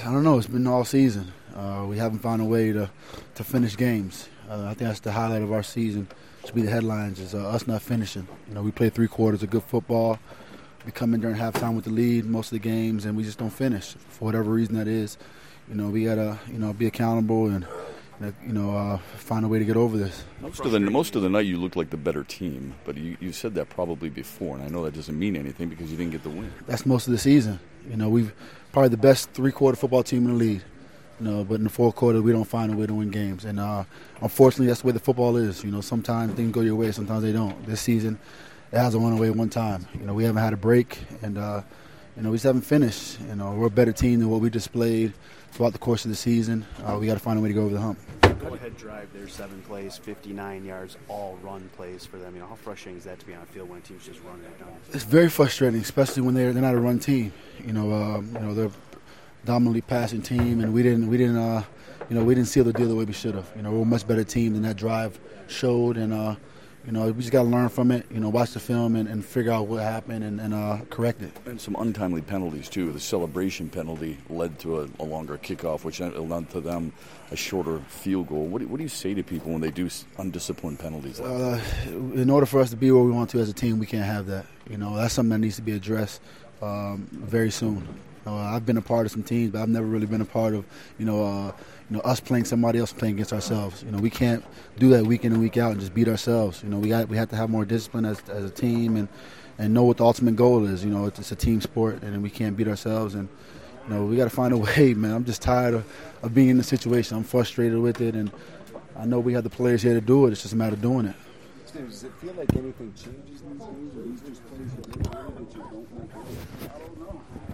don't know. It's been all season. We haven't found a way to finish games. I think that's the highlight of our season. Should be the headlines is us not finishing. We play 3 quarters of good football. We come in during halftime with the lead most of the games, and we just don't finish for whatever reason that is. We gotta be accountable and find a way to get over this. Most of the night you looked like the better team, but you said that probably before, and I know that doesn't mean anything because you didn't get the win. That's most of the season. We've probably the best 3-quarter football team in the league. But in the 4th quarter we don't find a way to win games, and unfortunately that's the way the football is. Sometimes things go your way, sometimes they don't. This season it hasn't won away one time. We haven't had a break, and we just haven't finished. We're a better team than what we displayed throughout the course of the season. We got to find a way to go over the hump. Go-ahead drive there, 7 plays, 59 yards, all run plays for them. How frustrating is that to be on a field when a team's just running it down? It's very frustrating, especially when they're not a run team. They're a dominantly passing team, and we didn't seal the deal the way we should have. We're a much better team than that drive showed, and we just got to learn from it. Watch the film and figure out what happened and correct it. And some untimely penalties too. The celebration penalty led to a longer kickoff, which led to them a shorter field goal. What do you say to people when they do undisciplined penalties like that? In order for us to be where we want to as a team, we can't have that. That's something that needs to be addressed very soon. I've been a part of some teams, but I've never really been a part of, us playing somebody else playing against ourselves. We can't do that week in and week out and just beat ourselves. We have to have more discipline as a team and know what the ultimate goal is. It's a team sport, and we can't beat ourselves. And we got to find a way, man. I'm just tired of being in the situation. I'm frustrated with it, and I know we have the players here to do it. It's just a matter of doing it. Steve, does it feel like anything changes these days, or these just plays that you don't make? I don't know.